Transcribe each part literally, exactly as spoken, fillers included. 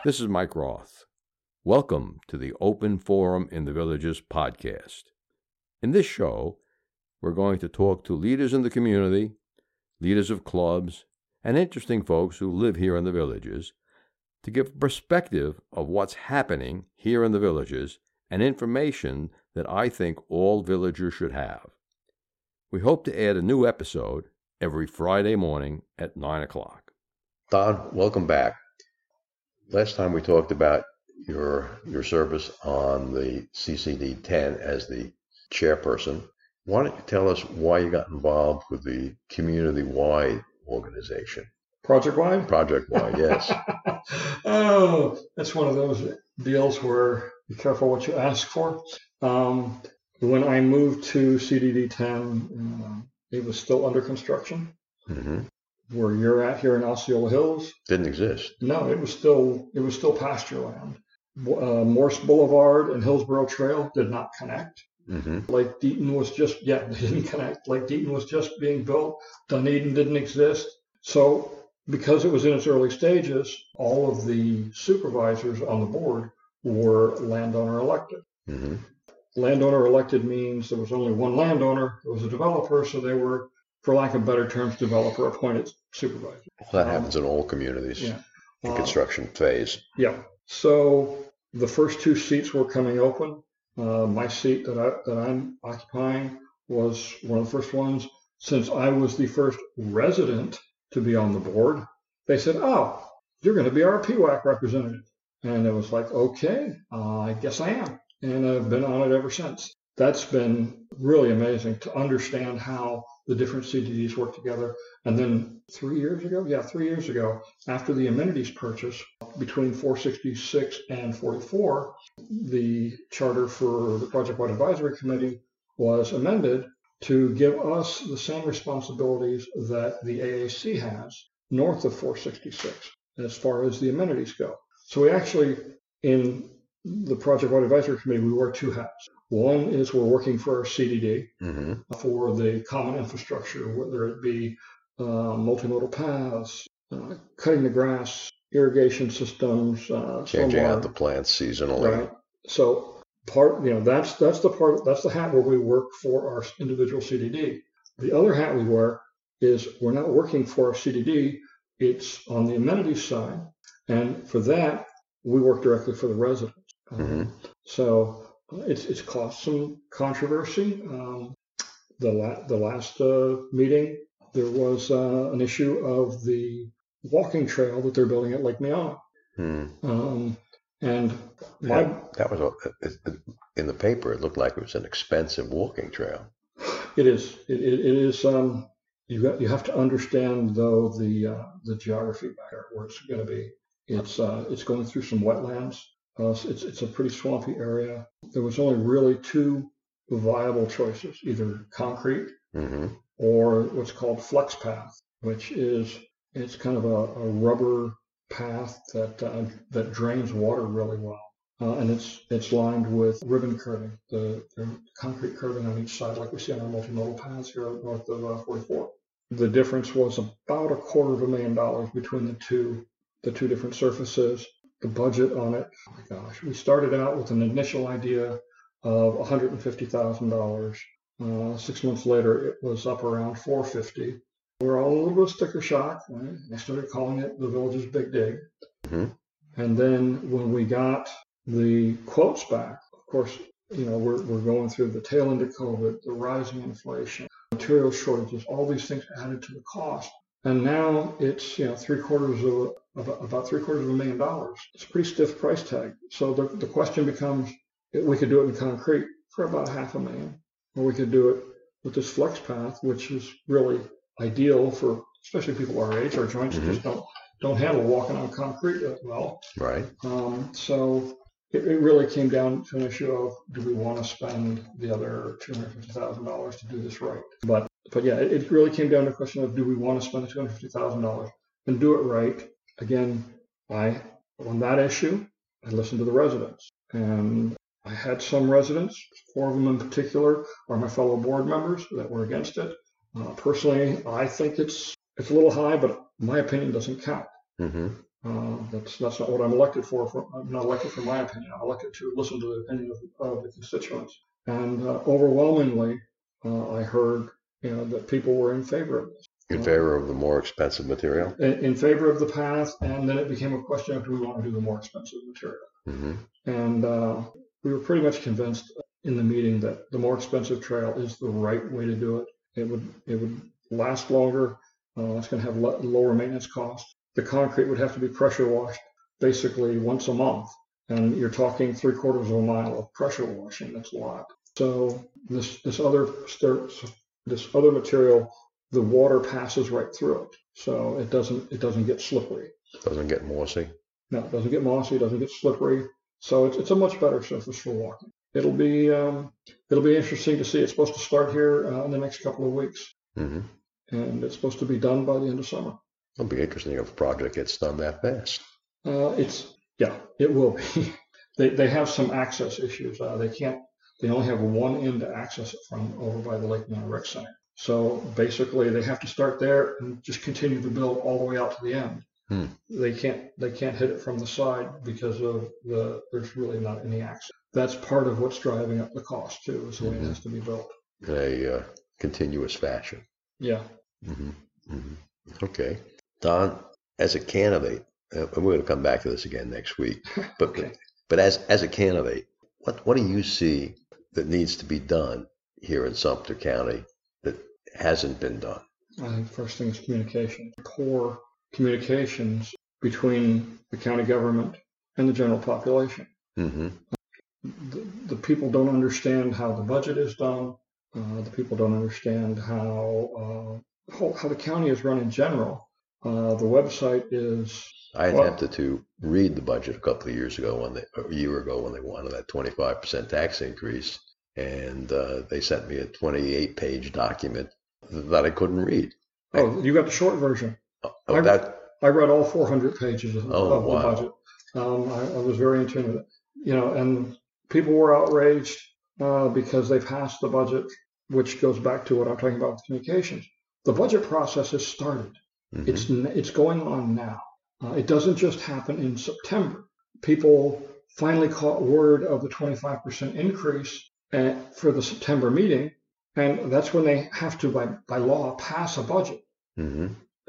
This is Mike Roth. Welcome to the Open Forum in the Villages podcast. In this show, we're going to talk to leaders in the community, leaders of clubs, and interesting folks who live here in the villages to give perspective of what's happening here in the villages and information that I think all villagers should have. We hope to add a new episode every Friday morning at nine o'clock. Don, welcome back. Last time we talked about your your service on the C C D ten as the chairperson. Why don't you tell us why you got involved with the community-wide organization? Project-wide? Project-wide, yes. Oh, that's one of those deals where be careful what you ask for. Um, when I moved to C D D ten, uh, it was still under construction. Mm-hmm. Where you're at here in Osceola Hills. Didn't exist. No, it was still it was still pasture land. Uh, Morse Boulevard and Hillsborough Trail did not connect. Mm-hmm. Lake Deaton was just, yeah, they didn't connect. Lake Deaton was just being built. Dunedin didn't exist. So because it was in its early stages, all of the supervisors on the board were landowner elected. Mm-hmm. Landowner elected means there was only one landowner. It was a developer, so they were, for lack of better terms, developer appointed supervisor. Well, that um, happens in all communities. Yeah. The uh, construction phase. Yeah. So the first two seats were coming open. Uh, my seat that I that I'm occupying was one of the first ones. Since I was the first resident to be on the board, they said, "Oh, you're going to be our P W A C representative," and it was like, "Okay, uh, I guess I am," and I've been on it ever since. That's been really amazing to understand how the different C D Ds work together. And then three years ago, yeah, three years ago, after the amenities purchase between four sixty-six and forty-four, the charter for the Project-wide Advisory Committee was amended to give us the same responsibilities that the A A C has north of four sixty-six as far as the amenities go. So we actually, in the Project-wide Advisory Committee, we wear two hats. One is we're working for our C D D mm-hmm. for the common infrastructure, whether it be uh, multimodal paths, uh, cutting the grass, irrigation systems, uh, changing stormwater. out the plants seasonally. Right. So part, you know, that's that's the part that's the hat where we work for our individual C D D. The other hat we wear is we're not working for our C D D; it's on the amenities side, and for that we work directly for the residents. Mm-hmm. Um, so. It's it's caused some controversy. Um, the la- the last uh, meeting, there was uh, an issue of the walking trail that they're building at Lake Miana. Hmm. Um, and my yeah, that was a, it, it, in the paper. It looked like it was an expensive walking trail. It is. It, it, it is. Um, you got you have to understand though the uh, the geography back there where it's going to be. It's uh, it's going through some wetlands. Uh, it's it's a pretty swampy area. There was only really two viable choices, either concrete mm-hmm. or what's called flex path, which is it's kind of a, a rubber path that uh, that drains water really well, uh, and it's it's lined with ribbon curving, the, the concrete curving on each side, like we see on our multimodal paths here north of uh, forty-four. The difference was about a quarter of a million dollars between the two the two different surfaces. The budget on it, oh my gosh, we started out with an initial idea of one hundred fifty thousand dollars. Uh, six months later, it was up around four hundred fifty thousand dollars. We were all a little bit sticker shock. Right? I started calling it the Village's Big Dig. Mm-hmm. And then when we got the quotes back, of course, you know, we're we're going through the tail end of COVID, the rising inflation, material shortages, all these things added to the cost. And now it's, you know, three quarters of, of about three quarters of a million dollars. It's a pretty stiff price tag. So the, the question becomes, we could do it in concrete for about half a million, or we could do it with this flex path, which is really ideal for, especially people our age. Our joints mm-hmm. just don't don't handle walking on concrete that well. Right. Um, so it, it really came down to an issue of, do we want to spend the other two hundred fifty thousand dollars to do this right? But But yeah, it, it really came down to a question of, do we want to spend the two hundred fifty thousand dollars and do it right? Again, I, on that issue, I listened to the residents. And I had some residents, four of them in particular are my fellow board members that were against it. Uh, personally, I think it's it's a little high, but my opinion doesn't count. Mm-hmm. Uh, that's that's not what I'm elected for. for. I'm not elected for my opinion. I'm elected to listen to the opinion of, of the constituents. And uh, overwhelmingly, uh, I heard you know that people were in favor of this. In favor of the more expensive material? In, in favor of the path, and then it became a question of do we want to do the more expensive material? Mm-hmm. And uh, we were pretty much convinced in the meeting that the more expensive trail is the right way to do it. It would it would last longer. Uh, it's going to have le- lower maintenance costs. The concrete would have to be pressure washed basically once a month, and you're talking three quarters of a mile of pressure washing. That's a lot. So this this other this other material, the water passes right through it, so it doesn't it doesn't get slippery. Doesn't get mossy. No, it doesn't get mossy. It doesn't get slippery. So it's it's a much better surface for walking. It'll be um, it'll be interesting to see. It's supposed to start here uh, in the next couple of weeks, Mm-hmm. and it's supposed to be done by the end of summer. It'll be interesting if a project gets done that fast. Uh, it's yeah, it will be. they they have some access issues. Uh, they can't. They only have one end to access it from over by the Lake Mount Rec Center. So basically, they have to start there and just continue to build all the way out to the end. Hmm. They can't they can't hit it from the side because of the there's really not any access. That's part of what's driving up the cost too, is the way mm-hmm. it has to be built. In a uh, continuous fashion. Yeah. Mm-hmm. Mm-hmm. Okay. Don, as a candidate, and we're going to come back to this again next week, but okay. but as as a candidate, what what do you see that needs to be done here in Sumter County that hasn't been done? I think first thing is communication. Poor communications between the county government and the general population. Mm-hmm. The, the people don't understand how the budget is done. Uh, the people don't understand how uh, how, how the county is run in general. Uh, the website is. I attempted well, to read the budget a couple of years ago, when they, a year ago, when they wanted that twenty-five percent tax increase, and uh, they sent me a twenty-eight page document that I couldn't read. Oh, you got the short version. Oh, I, that. I read all four hundred pages of, oh, of wow. the budget. Um, I, I was very in tune with it. You know, and people were outraged uh, because they passed the budget, which goes back to what I'm talking about with communications. The budget process has started. Mm-hmm. It's it's going on now. Uh, it doesn't just happen in September. People finally caught word of the twenty-five percent increase at, for the September meeting, and that's when they have to, by, by law, pass a budget. Mm-hmm.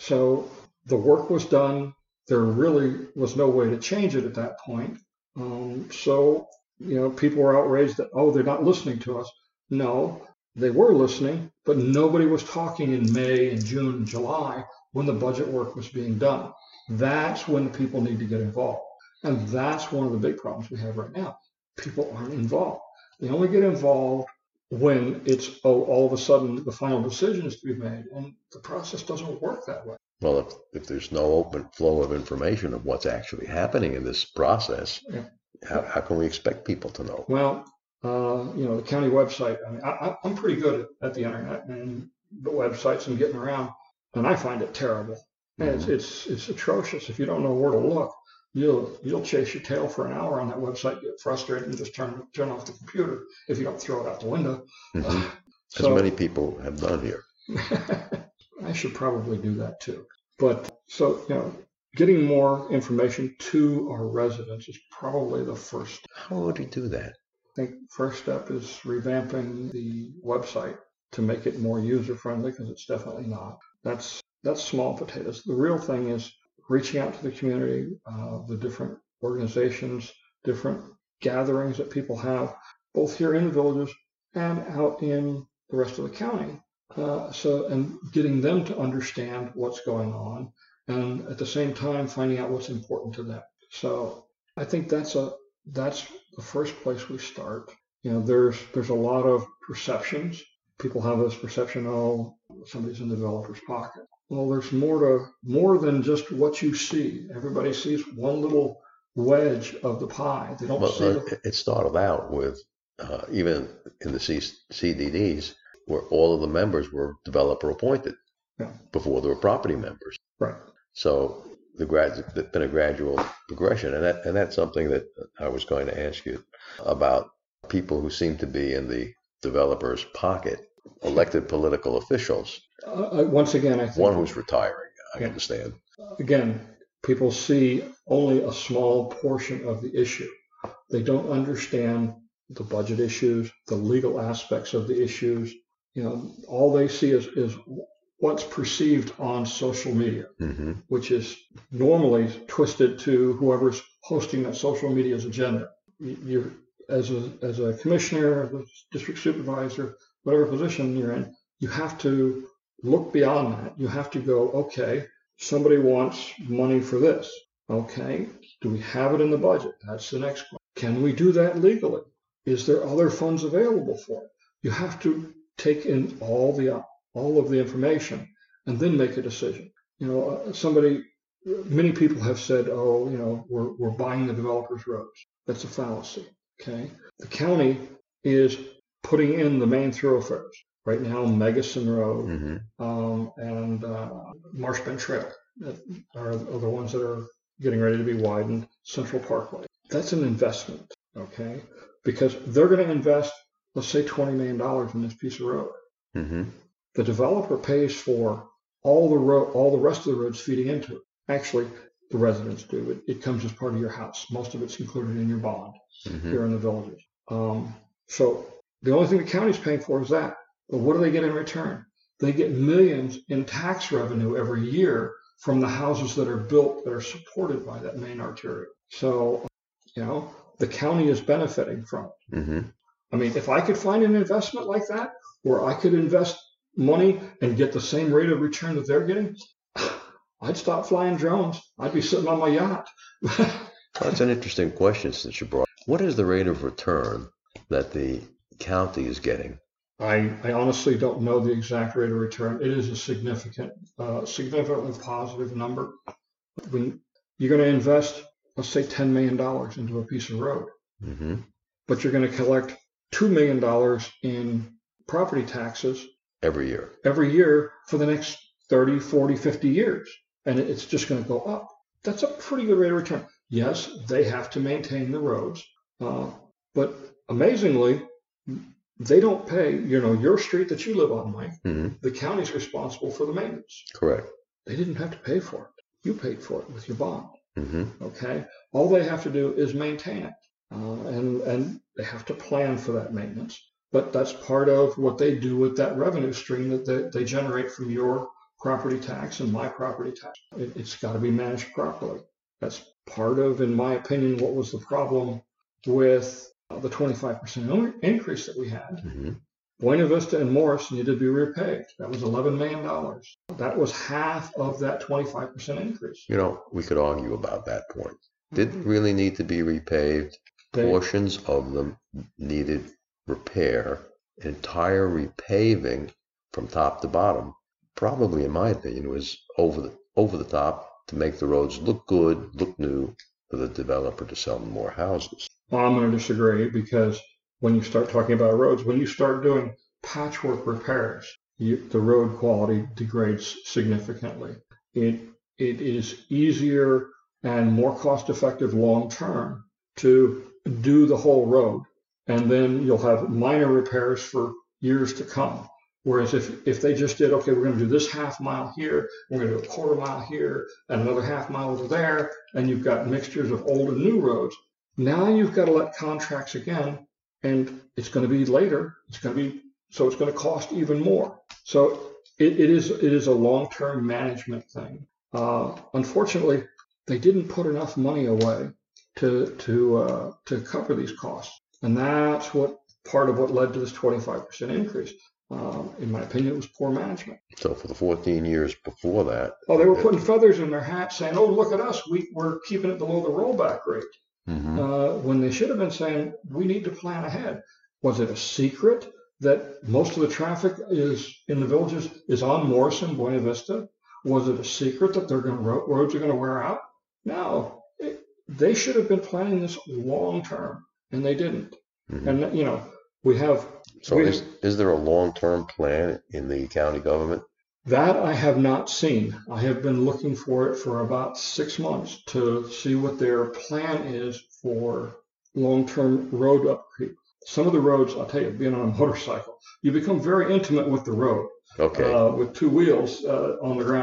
So the work was done. There really was no way to change it at that point. Um, so, you know, people were outraged that, oh, they're not listening to us. No, they were listening, but nobody was talking in May and June and July when the budget work was being done. That's when the people need to get involved. And that's one of the big problems we have right now. People aren't involved. They only get involved when it's, oh, all of a sudden the final decision is to be made. And the process doesn't work that way. Well, if, if there's no open flow of information of what's actually happening in this process, yeah. how, how can we expect people to know? Well, uh, you know, the county website, I mean, I, I'm pretty good at, at the internet and the websites and getting around, and I find it terrible. Mm-hmm. It's, it's it's atrocious. If you don't know where to look, you'll you'll chase your tail for an hour on that website, get frustrated, and just turn turn off the computer if you don't throw it out the window. Mm-hmm. Uh, As so, many people have done here. I should probably do that too. But so, you know, getting more information to our residents is probably the first. How would we do that? I think first step is revamping the website to make it more user friendly, because it's definitely not. That's that's small potatoes. The real thing is reaching out to the community, uh, the different organizations, different gatherings that people have, both here in the villages and out in the rest of the county. Uh, so, and getting them to understand what's going on, and at the same time finding out what's important to them. So, I think that's a that's the first place we start. You know, there's there's a lot of perceptions. People have this perception, oh, somebody's in the developer's pocket. Well, there's more to more than just what you see. Everybody sees one little wedge of the pie. They don't well, see. Uh, the... It started out with uh, even in the C- CDDs. Where all of the members were developer appointed yeah. before they were property members. Right. So the grad, there's been a gradual progression, and that and that's something that I was going to ask you about. People who seem to be in the developer's pocket, elected political officials. Uh, once again, I think one who's retiring. I yeah. understand. Again, people see only a small portion of the issue. They don't understand the budget issues, the legal aspects of the issues. You know, all they see is, is what's perceived on social media, Mm-hmm. which is normally twisted to whoever's hosting that social media's agenda. You, you as a as a commissioner, as a district supervisor, whatever position you're in, you have to look beyond that. You have to go, okay, somebody wants money for this. Okay, do we have it in the budget? That's the next one. Can we do that legally? Is there other funds available for it? You have to take in all the all of the information and then make a decision. You know, uh, somebody, many people have said, oh, you know, we're we're buying the developer's roads. That's a fallacy. Okay, the county is putting in the main thoroughfares right now. Megason Road Mm-hmm. um, and uh, Marsh Bend Trail are, are the ones that are getting ready to be widened. Central Parkway. That's an investment. Okay, because they're going to invest, let's say, twenty million dollars in this piece of road. Mm-hmm. The developer pays for all the road, all the rest of the roads feeding into it. Actually, the residents do. It, it comes as part of your house. Most of it's included in your bond Mm-hmm. here in the villages. Um, so the only thing the county's paying for is that. But what do they get in return? They get millions in tax revenue every year from the houses that are built that are supported by that main arterial. So, you know, the county is benefiting from it. Mm-hmm. I mean, if I could find an investment like that, where I could invest money and get the same rate of return that they're getting, I'd stop flying drones. I'd be sitting on my yacht. That's an interesting question since you brought. What is the rate of return that the county is getting? I, I honestly don't know the exact rate of return. It is a significant, uh, significantly positive number. When you're going to invest, let's say, ten million dollars into a piece of road, Mm-hmm. but you're going to collect two million dollars in property taxes Every year. every year for the next thirty, forty, fifty years. And it's just going to go up. That's a pretty good rate of return. Yes, they have to maintain the roads. Uh, but amazingly, they don't pay, you know, your street that you live on, Mike, Mm-hmm. the county's responsible for the maintenance. Correct. They didn't have to pay for it. You paid for it with your bond. Mm-hmm. Okay. All they have to do is maintain it. Uh, and, and they have to plan for that maintenance. But that's part of what they do with that revenue stream that they, they generate from your property tax and my property tax. It, it's got to be managed properly. That's part of, in my opinion, what was the problem with uh, the twenty-five percent increase that we had. Mm-hmm. Buena Vista and Morris needed to be repaved. That was eleven million dollars. That was half of that twenty-five percent increase. You know, we could argue about that point. Did it really need to be repaved? They- Portions of them needed repair. Entire repaving from top to bottom, probably, in my opinion, was over the over the top to make the roads look good, look new, for the developer to sell more houses. Well, I'm going to disagree because when you start talking about roads, when you start doing patchwork repairs, you, the road quality degrades significantly. It it is easier and more cost effective long term to do the whole road, and then you'll have minor repairs for years to come. Whereas if, if they just did, okay, we're going to do this half mile here, we're going to do a quarter mile here, and another half mile over there, and you've got mixtures of old and new roads. Now you've got to let contracts again, and it's going to be later. It's going to be, so it's going to cost even more. So it, it is it is a long-term management thing. Uh, unfortunately, they didn't put enough money away to to uh, to cover these costs, and that's what part of what led to this twenty-five percent increase. Um, in my opinion, it was poor management. So for the fourteen years before that, Oh, they were putting feathers in their hats saying, oh, look at us, we, we're keeping it below the rollback rate. Mm-hmm. Uh, when they should have been saying, we need to plan ahead. Was it a secret that most of the traffic is in the villages is on Morrison, Buena Vista? Was it a secret that they're going to, roads are going to wear out? No, it, they should have been planning this long term, and they didn't. Mm-hmm. And, you know, we have... So we, is, is there a long-term plan in the county government? That I have not seen. I have been looking for it for about six months to see what their plan is for long-term road upkeep. Some of the roads, I'll tell you, being on a motorcycle, you become very intimate with the road. Okay. Uh, with two wheels uh, on the ground.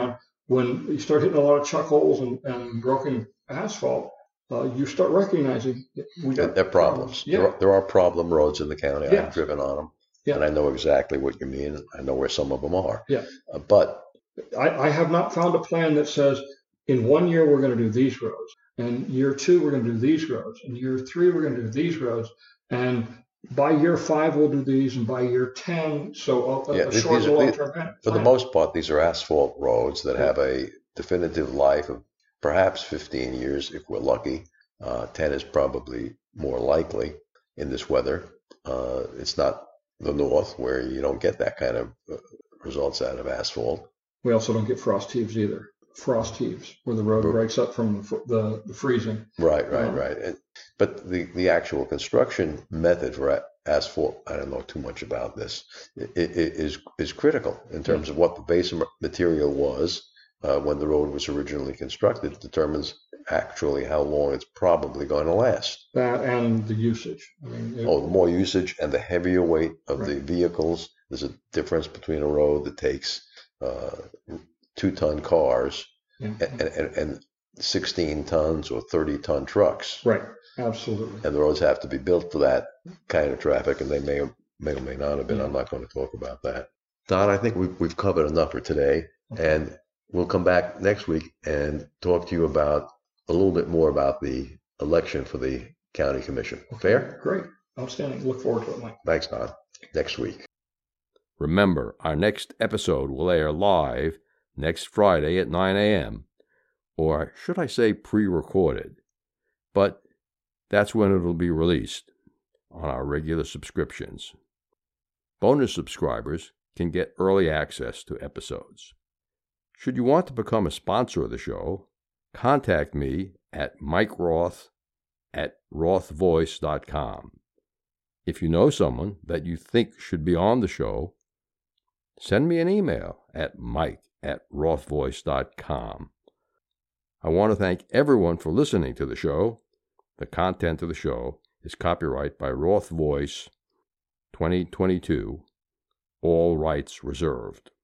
when you start hitting a lot of chuck holes and, and broken asphalt, uh, you start recognizing we They're, got they're problems. Yeah. There, are, there are problem roads in the county. Yes. I've driven on them, Yeah. and I know exactly what you mean. I know where some of them are. Yeah. Uh, but I, I have not found a plan that says in one year we're going to do these roads, and year two we're going to do these roads, and year three we're going to do these roads, and by year five we'll do these, and by year ten, so a, yeah, a these short are, and long these, term plan. for the most part, these are asphalt roads that have a definitive life of perhaps fifteen years if we're lucky. Uh, ten is probably more likely in this weather. Uh, it's not the north where you don't get that kind of uh, results out of asphalt. We also don't get frost heaves either. Frost heaves, where the road breaks up from the, the, the freezing. Right, right, Um, right. And, but the, the actual construction method for a- asphalt, I don't know too much about this, it, it is is critical in terms of what the base material was uh, when the road was originally constructed. It determines actually how long it's probably going to last. That and the usage. I mean, it, Oh, the more usage and the heavier weight of Right. the vehicles. There's a difference between a road that takes uh, two-ton cars yeah. and, and, and sixteen tons or thirty ton trucks. Right, absolutely. And the roads have to be built for that kind of traffic, and they may or may, or may not have been. Yeah. I'm not going to talk about that. Don, I think we've, we've covered enough for today, and we'll come back next week and talk to you about a little bit more about the election for the county commission. Fair? Great. Outstanding. Look forward to it, Mike. Thanks, Don. Next week. Remember, our next episode will air live next Friday at nine a.m., or should I say pre-recorded, but that's when it'll be released on our regular subscriptions. Bonus subscribers can get early access to episodes. Should you want to become a sponsor of the show, contact me at Mike Roth at roth voice dot com. If you know someone that you think should be on the show, send me an email at mike at roth voice dot com. I want to thank everyone for listening to the show. The content of the show is copyright by Roth Voice twenty twenty-two, all rights reserved.